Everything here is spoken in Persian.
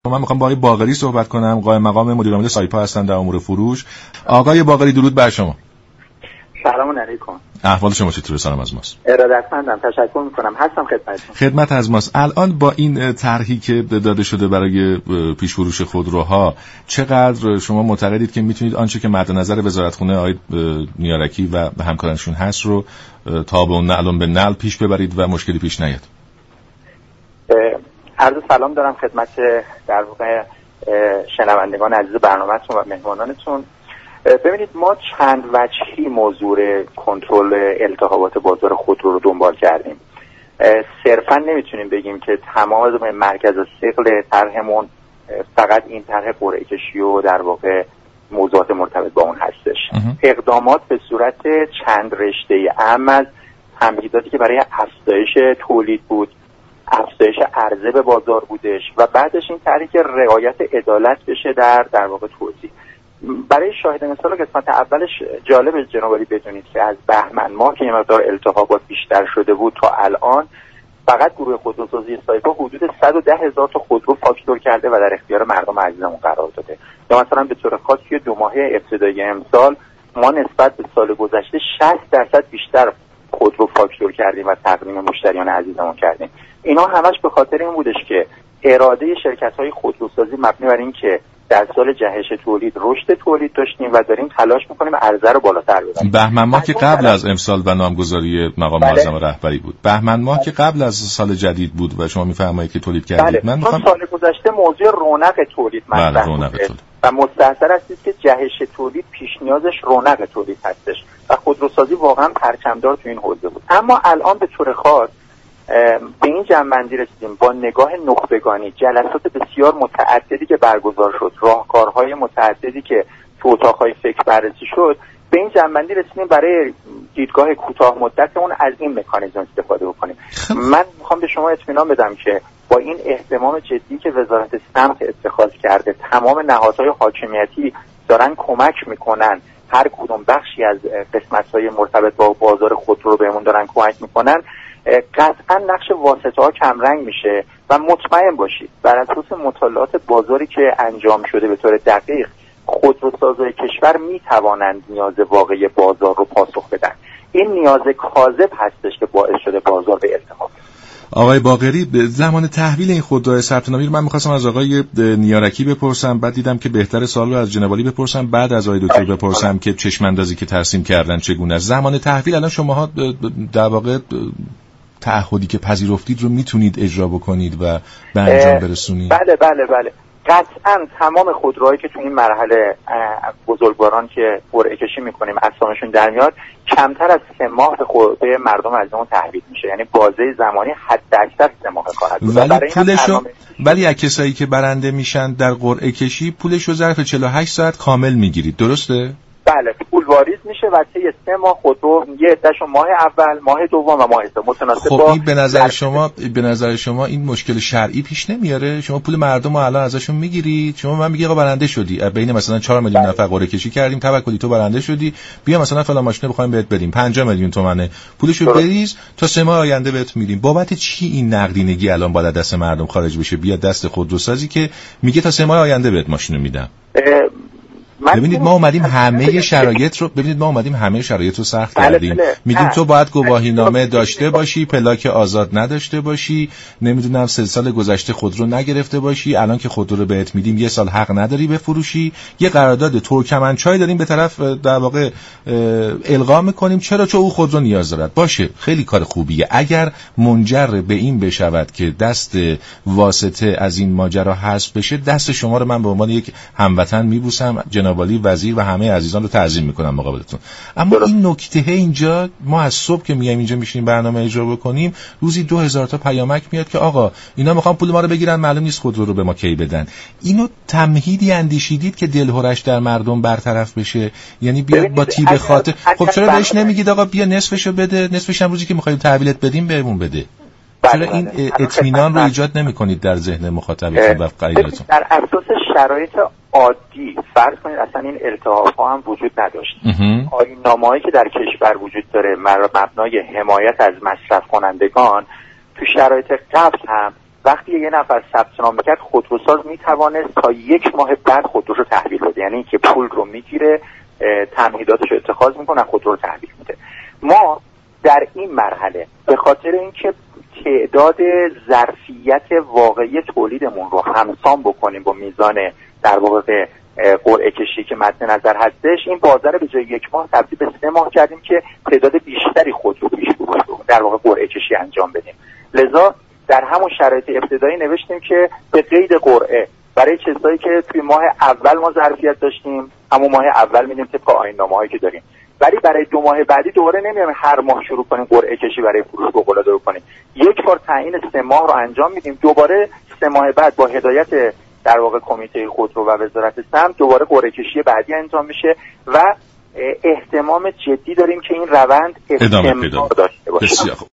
من میخوام با آقای باقری صحبت کنم، قائم مقام مدیر عامل سایپا هستن در امور فروش. آقای باقری درود بر شما. سلام علیکم. احوال شما چطوره؟ سلام از ماست. ارادتمندم، تشکر میکنم، هستم خدمتتون. خدمت از ماست. الان با این طرحی که داده شده برای پیش فروش خودروها، چقدر شما معتقدید که میتونید آنچه که مد نظر وزارتخونه آقای نیارکی و همکارانشون هست رو تا به نعلم به نعل پیش ببرید و مشکلی پیش نیاد؟ عرض سلام دارم خدمت در واقع شنوندگان عزیز برنامه‌تون و مهمانانتون. ببینید، ما چند وجهی موضوع کنترل التهابات بازار خودرو رو دنبال کردیم. صرفا نمیتونیم بگیم که تمام مرکز ثقل طرحمون فقط این طرح قرعه کشی و در واقع موضوعات مرتبط با اون هستش. اقدامات به صورت چند رشته اهم از تمهیداتی که برای افزایش تولید بود، افزایش عرضه به بازار بودش و بعدش این طرحی که رعایت عدالت بشه در واقع توزیع. برای شاهد مثال قسمت اولش جالب جناب عالی بدونید که از بهمن ماه که یه مقدار التهابات بیشتر شده بود تا الان فقط گروه خودروسازی سایپا حدود 110,000 تا خودرو فاکتور کرده و در اختیار مردم عزیزمون قرار داده. یا مثلا به طور خاص توی 2 ماه ابتدایی امسال ما نسبت به سال گذشته 60% بیشتر خودرو فاکتور کردیم و تقدیم مشتریان عزیزمون کردیم. اینا همش به خاطر این بودش که اراده شرکت‌های خودروسازی مبنی بر این که در سال جهش تولید رشد تولید داشتیم و داریم تلاش می‌کنیم عرضه رو بالاتر ببریم. بهمن ماه که قبل از امسال و نامگذاری مقام معظم رهبری بود. بهمن ماه که قبل از سال جدید بود و شما می‌فرمایید که تولید کردید. من می‌خوام سال گذشته موضوع رونق تولید مطرح بود و مستحضر هستید که جهش تولید پیش نیازش رونق تولید هستش و خودروسازی واقعا پرچمدار تو این حوزه بود. اما الان به طور خاص به این جمع‌بندی رسیدیم با نگاه نخبگانی، جلسات بسیار متعددی که برگزار شد، راهکارهای متعددی که تو اتاق‌های فکر بررسی شد، به این جمع‌بندی رسیدیم برای دیدگاه کوتاه مدتمون از این مکانیزم استفاده بکنیم. من میخوام به شما اطمینان بدم که با این اهتمام جدی که وزارت سمت اتخاذ کرده، تمام نهادهای حاکمیتی دارن کمک میکنن، هر کدوم بخشی از قسمت‌های مرتبط با بازار خودرو بهمون دارن کمک میکنن، قطعا نقش واسطه‌ها کمرنگ میشه و مطمئن باشید بر اساس مطالعات بازاری که انجام شده به طور دقیق خودروسازهای کشور میتوانند نیاز واقعی بازار رو پاسخ بدن. این نیاز کاذب هستش که باعث شده بازار به التهاب. آقای باقری، زمان تحویل این خودروهای ثبت نامی رو من می‌خواستم از آقای نیارکی بپرسم، بعد دیدم که بهتر سوال رو از جناب عالی بپرسم، بعد از آقای دکتر بپرسم که چشم اندازی که ترسیم کردن چگونه است. زمان تحویل الان شماها در واقع تعهدی که پذیرفتید رو میتونید اجرا بکنید و به انجام برسونید؟ بله. قطعا تمام خودروهایی که تو این مرحله بزرگواران که قرعه کشی میکنیم اسامشون در میاد کمتر از 3 ماه به مردم عزیزمون تحویل میشه، یعنی بازه زمانی حداکثر 3 ماه کار است. ولی از کسایی که برنده میشن در قرعه کشی پولشو ظرف 48 ساعت کامل میگیرید، درسته؟ بله، پول واریز میشه و طی 3 ماه خودرو یه عدهشو ماه اول، ماه دوم و ماه سوم متناسب با این به نظر شما این مشکل شرعی پیش نمیاره؟ شما پول مردم رو الان ازشون میگیرید، شما من میگی آقا برنده شدی، بین مثلا 4 میلیون نفر قرعه کشی کردیم، توکلی تو برنده شدی، بیا مثلا فلان ماشین بخوایم بهت بدیم 5 میلیون تومانه، پولشو بریز تا 3 ماه آینده بهت میدیم. بابت چی این نقدینگی الان باید دست مردم خارج بشه بیاد دست خودروسازی که میگه تا 3 ماه آینده بهت ماشینو میدم؟ ببینید ما اومدیم همه شرایط رو سخت کردیم. میگیم تو باید گواهینامه داشته باشی، پلاک آزاد نداشته باشی، نمیدونم 3 سال گذشته خودرو نگرفته باشی، الان که خودرو رو بهت میدیم 1 سال حق نداری بفروشی، یه قرارداد ترکمنچای داریم به طرف در واقع القا میکنیم. چرا؟ چون او خودرو نیاز دارد. باشه، خیلی کار خوبیه. اگر منجر به این بشود که دست واسطه از این ماجرا حذف بشه، دست شما رو من به عنوان یک هموطن میبوسم، جناب عالی وزیر و همه عزیزان رو تعظیم میکنم مقابلتون. اما این نکته اینجا، ما از صبح که میایم اینجا میشینیم برنامه اجرا بکنیم، روزی 2000 تا پیامک میاد که آقا اینا میخوان پول ما رو بگیرن، معلوم نیست خودرو رو به ما کی بدن. اینو تمهیدی اندیشیدید که دلهرش در مردم برطرف بشه؟ یعنی بیاد با تیب خاطر. خب چرا بهش نمیگید آقا بیا نصفشو بده، نصفش هم روزی که میخوایم تحویلت بدیم بهمون بده؟ چرا این اطمینان رو ایجاد نمی‌کنید در ذهن مخاطبتون و خریدارتون؟ در اساس شرایط عادی فرض کنید اصلا این التهاب‌ها هم وجود نداشت. آیین‌نامه‌ای که در کشور وجود داره مبنای حمایت از مصرف کنندگان تو شرایط قبل هم وقتی یه نفر ثبت نام میکرد خودروساز میتوانست تا 1 ماه بعد خودروش رو تحویل بده، یعنی که پول رو میگیره، تمهیداتش رو اتخاذ میکنه، خودرو رو تحویل میده. ما در این مرحله به خاطر اینکه تعداد ظرفیت واقعی تولیدمون رو همسان بکنیم با میزان در واقع قرعه کشی که مد نظر هستش، این بازار به جای 1 ماه تبدیل به 3 ماه کردیم که تعداد بیشتری خودرو پیش در واقع قرعه کشی انجام بدیم. لذا در همون شرایط ابتدایی نوشتیم که به قید قرعه برای چیزایی که توی ماه اول ما ظرفیت داشتیم همون ماه اول میدیم طبق آیین‌نامه‌هایی که داریم، ولی برای 2 ماه بعدی دوباره نمیایم هر ماه شروع کنیم قرعه کشی برای فروش فوق‌العاده بکنیم. 1 بار تعیین 3 ماه رو انجام میدیم، دوباره 3 ماه بعد با هدایت در واقع کمیته خودرو و وزارت سمت دوباره قرعه کشی بعدی انجام میشه و اهتمام جدی داریم که این روند استمرار داشته باشه.